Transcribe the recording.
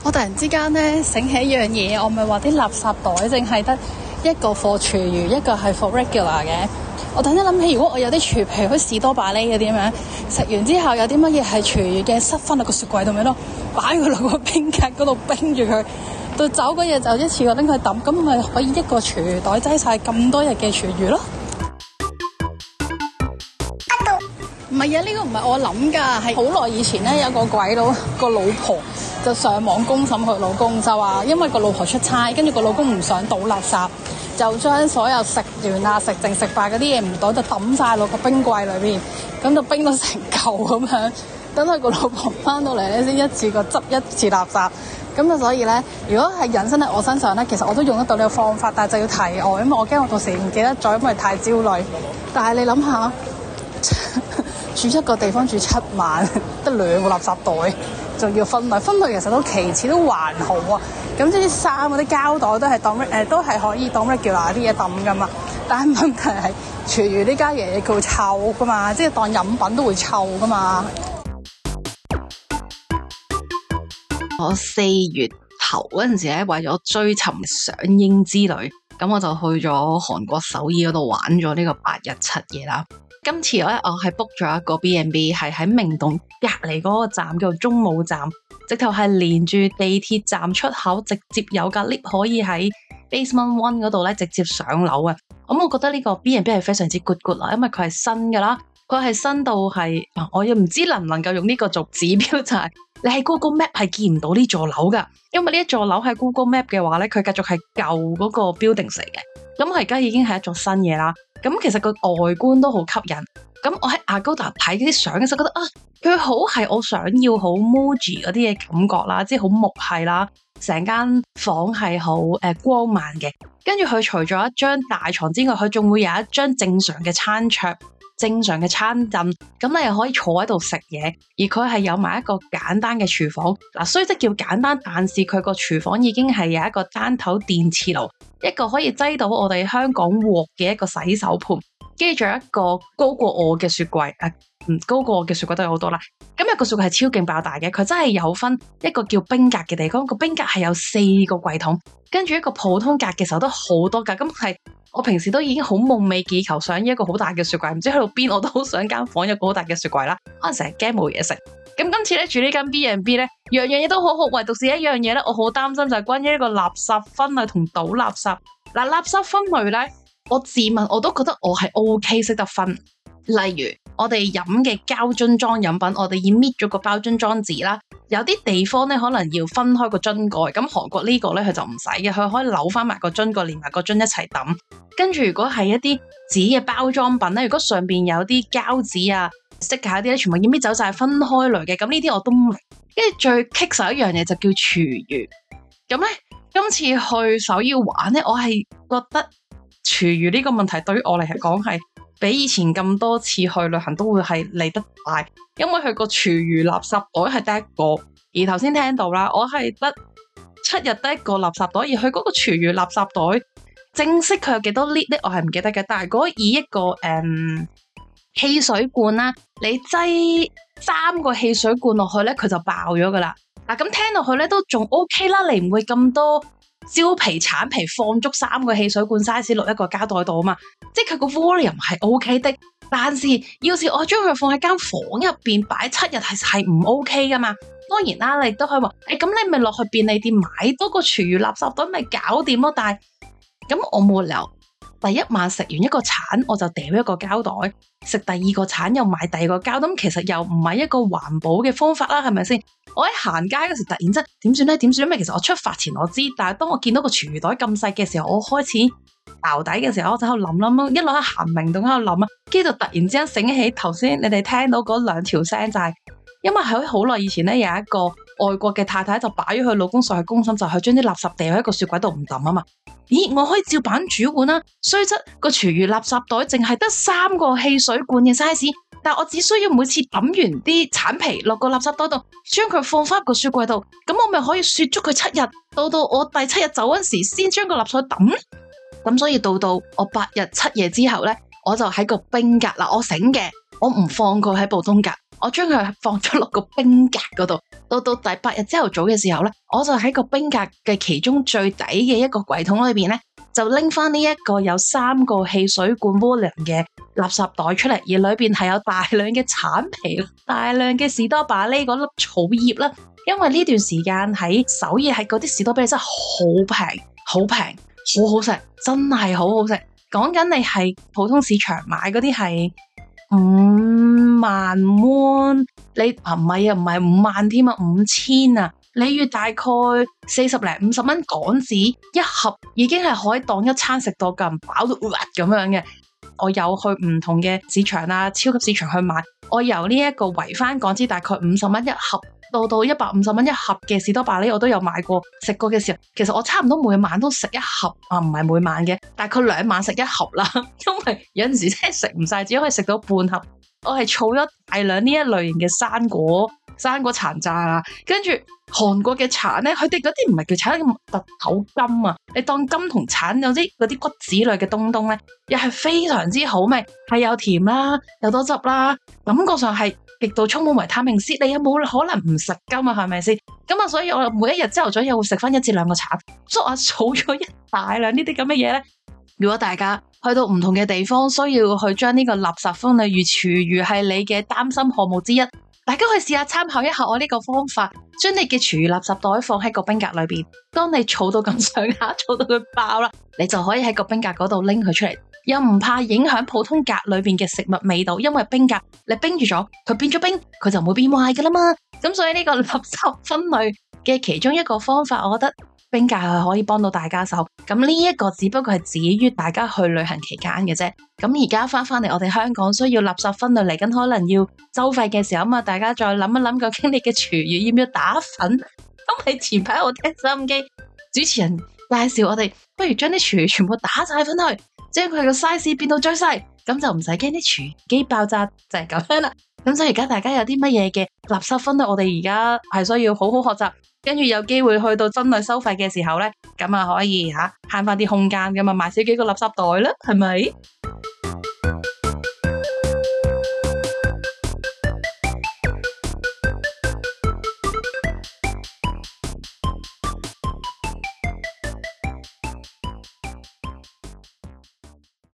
我突然之間咧醒起一樣嘢，我咪話啲垃圾袋淨係得一個 for 廚餘，一個係 for regular 嘅。我突然間諗起，如果我有啲廚，譬如好似士多啤梨嗰啲咁樣，食完之後有啲乜嘢係廚餘嘅，塞翻落個雪櫃度咪咯，擺佢落個冰格嗰度冰住佢，到走嗰日就一次過拎佢抌，咁咪可以一個廚餘袋擠晒咁多日嘅廚餘咯。唔係啊，呢個唔係我諗㗎，係好耐以前咧有個鬼佬個老婆就上網公審佢老公，就話因為個老婆出差，跟住個老公唔想倒垃圾，就將所有食完啊、食剩食敗嗰啲嘢唔倒就抌晒落個冰櫃裏邊，咁就冰到成嚿咁樣，等佢個老婆翻到嚟咧先一次過執一次垃圾。咁啊，所以咧，如果係引申喺我身上咧，其實我都用得到呢個方法，但係就要提我，因為我驚我到時唔記得咗，因為太焦慮。但係你諗下，住一個地方住7晚，得2個垃圾袋，仲要分類，分類其實都其次都還好啊。咁即係啲衫嗰啲膠袋都係當都係可以當 regular 啲嘢抌噶嘛。但係問題係廚餘呢家嘢佢會臭噶嘛，即係當飲品都會臭噶嘛。 我4月頭嗰陣時咧，為咗追尋賞櫻之旅，咁我就去咗韓國首爾嗰度玩咗呢個8日7夜啦。今次咧，我係 book 咗一個 B&B， 係喺明洞隔離嗰個站叫做中武站，直頭係連住地鐵站出口，直接有架 lift 可以喺 basement 1嗰度咧直接上樓啊！咁我覺得呢個 B&B 係非常之 good 啦，因為佢係新噶啦，佢係新到係，我又唔知能唔能夠用呢個做指標，就係你喺 Google Map 係見唔到呢座樓噶，因為呢一座樓喺 Google Map 嘅話咧，佢繼續係舊嗰個 building 嚟嘅，咁佢而家已經係一座新嘢啦。咁其實個外觀都好吸引，咁我喺 Agoda 睇嗰啲相嘅時候覺得啊，佢好係我想要好 Muji 嗰啲嘅感覺啦，即係好木係啦，成間房係好光猛嘅，跟住佢除咗一張大床之外，佢仲會有一張正常嘅餐桌、正常嘅餐凳，咁你又可以坐喺度食嘢，而佢係有埋一個簡單嘅廚房，嗱雖則叫簡單，但是佢個廚房已經係有一個單頭電磁爐，一個可以擠到我哋香港鑊嘅一個洗手盤，跟住仲有一個高過我嘅雪櫃，高過我嘅雪櫃都有好多啦。咁有個雪櫃係超勁爆大嘅，佢真係有分一個叫冰格嘅地方，個冰格係有4個櫃桶，跟住一個普通格嘅時候都好多格，咁係我平時都已經好夢寐以求想要一個好大嘅雪櫃，唔知去到邊我都好想間房有個好大嘅雪櫃啦，可能成日驚冇嘢食。咁今次咧住呢間 B&B 咧，樣樣嘢都好好，唯獨是一樣嘢咧，我好擔心就係關於呢個垃圾分類同倒垃圾。嗱，垃圾分類咧，我自問我都覺得我係 OK 識得分。例如我哋飲嘅膠樽裝飲品，我哋要搣咗個包樽裝紙啦。有啲地方咧可能要分開個樽蓋，咁韓國呢個咧佢就唔使嘅，佢可以扭翻埋個樽蓋，連埋個樽一齊抌。跟住如果係一啲紙嘅包裝品咧，如果上邊有啲膠紙啊、sticker啲咧，全部要搣走晒，分開類嘅。咁呢啲我都唔明。跟住最棘手一樣嘢就叫廚餘。咁咧今次去首爾玩咧，我係覺得廚餘呢個問題對於我嚟講係比以前咁多次去旅行都會係嚟得大，因為佢個廚餘垃圾袋係得一個，而頭先聽到啦，我係得7日得一個垃圾袋，而佢嗰個廚餘垃圾袋正式佢有幾多 lit 咧，我係唔記得嘅。但係如果以一個汽水罐啦，你擠3個汽水罐落去咧，佢就爆咗噶啦。嗱，咁聽落去咧都仲 OK 啦，你唔會咁多蕉皮、橙皮放足3個汽水罐 size 落一個膠袋度啊嘛，即係佢個 volume 係 OK 的。但是要是我將佢放喺間房入邊擺7日係唔 OK 噶嘛。當然啦，你都可以話，咁你咪落去便利店買多個廚餘垃圾袋咪搞掂咯。但係咁我冇理由第一晚食完一個橙我就掉一個膠袋，食第二個橙又買第二個膠，咁其實又唔係一個環保嘅方法啦，係咪先？我喺行街嗰時突然之間點算咧？點算？因為其實我出發前我知，但係當我見到個廚餘袋咁細嘅時候，我開始淆底嘅時候，我就喺度諗，一路喺行明洞喺度諗啊，跟住就突然之間醒起頭先你哋聽到嗰2條聲，就係因為喺好耐以前咧有一個外國嘅太太就擺咗佢老公上去公審，就係將啲垃圾掉喺個雪櫃度唔抌啊嘛。咦，我可以照板煮碗啦，雖則個廚餘垃圾袋淨係得3個汽水罐嘅 size， 但我只需要每次抌完啲橙皮落個垃圾袋度，將佢放翻個雪櫃度，咁我咪可以雪足佢7日，到我第7日走嗰時先將個垃圾抌。咁所以到我8日7夜之後咧，我就喺個冰格啦，我醒嘅，我唔放佢喺普通格， 我將佢放咗落個冰格嗰度。到第8日朝頭早嘅時候咧，我就喺個冰格嘅其中最底嘅一個櫃桶裏邊咧，就拎翻呢一個有3個汽水罐 volume 嘅垃圾袋出嚟，而裏邊係有大量嘅橙皮、大量嘅士多啤梨嗰粒草葉啦。因為呢段時間喺首爾係嗰啲士多啤梨真係好平，好平，好好食，真係好好食。講緊你係普通市場買嗰啲係5萬蚊，你唔係5萬添啊，5000啊，你要大概40零50蚊港紙一盒，已經係可以當一餐食到咁飽到咁樣嘅。我有去唔同嘅市場啊，超級市場去買，我由呢一個圍翻港紙大概50蚊一盒，到150蚊一盒嘅士多啤梨，我都有買過食過嘅時候，其實我差唔多每晚都食一盒啊，唔係每晚嘅，大概2晚食一盒啦，因為有陣時真係食唔晒，只可以食到半盒。我係儲咗大量呢一類型嘅生果殘渣啦，跟住韓國嘅橙咧，佢哋嗰啲唔係叫橙，叫特口柑啊，你當柑同橙有啲嗰啲骨子類嘅東東咧，又係非常之好味，係又甜啦，又多汁啦，感覺上係極度充滿維他命 C， 你有冇可能唔食柑啊？係咪先？咁啊，所以我每一日朝頭早又會食翻1至2個橙，所以我儲咗一大量呢啲咁嘅嘢咧。如果大家去到唔同嘅地方，需要去將呢個垃圾分類如廚餘係你嘅擔心項目之一，大家可以試下參考一下我呢個方法，將你嘅廚餘垃圾袋放喺個冰格裏邊。當你儲到咁上下，儲到佢爆啦，你就可以喺個冰格嗰度拎佢出嚟，又唔怕影響普通格裏邊嘅食物味道，因為冰格你冰住咗，佢變咗冰，佢就唔會變壞噶啦嘛。咁所以呢個垃圾分類嘅其中一個方法，我覺得冰格係可以幫到大家手。咁呢一個只不過係止於大家去旅行期間嘅啫。咁而家翻嚟我哋香港需要垃圾分類嚟緊，可能要收費嘅時候嘛，大家再諗一諗究竟你嘅廚餘要唔要打粉？因為前排我聽收音機主持人介紹我哋，不如將啲廚餘全部打晒分去，將佢個 size 變到最細，咁就唔使驚啲廚餘機爆炸，就係咁樣啦。咁所以而家大家有啲乜嘢嘅垃圾分類，我哋而家係需要好好學習，跟住有機會去到分類收費嘅時候咧，咁啊可以慳翻啲空間噶嘛，買少幾個垃圾袋啦，係咪？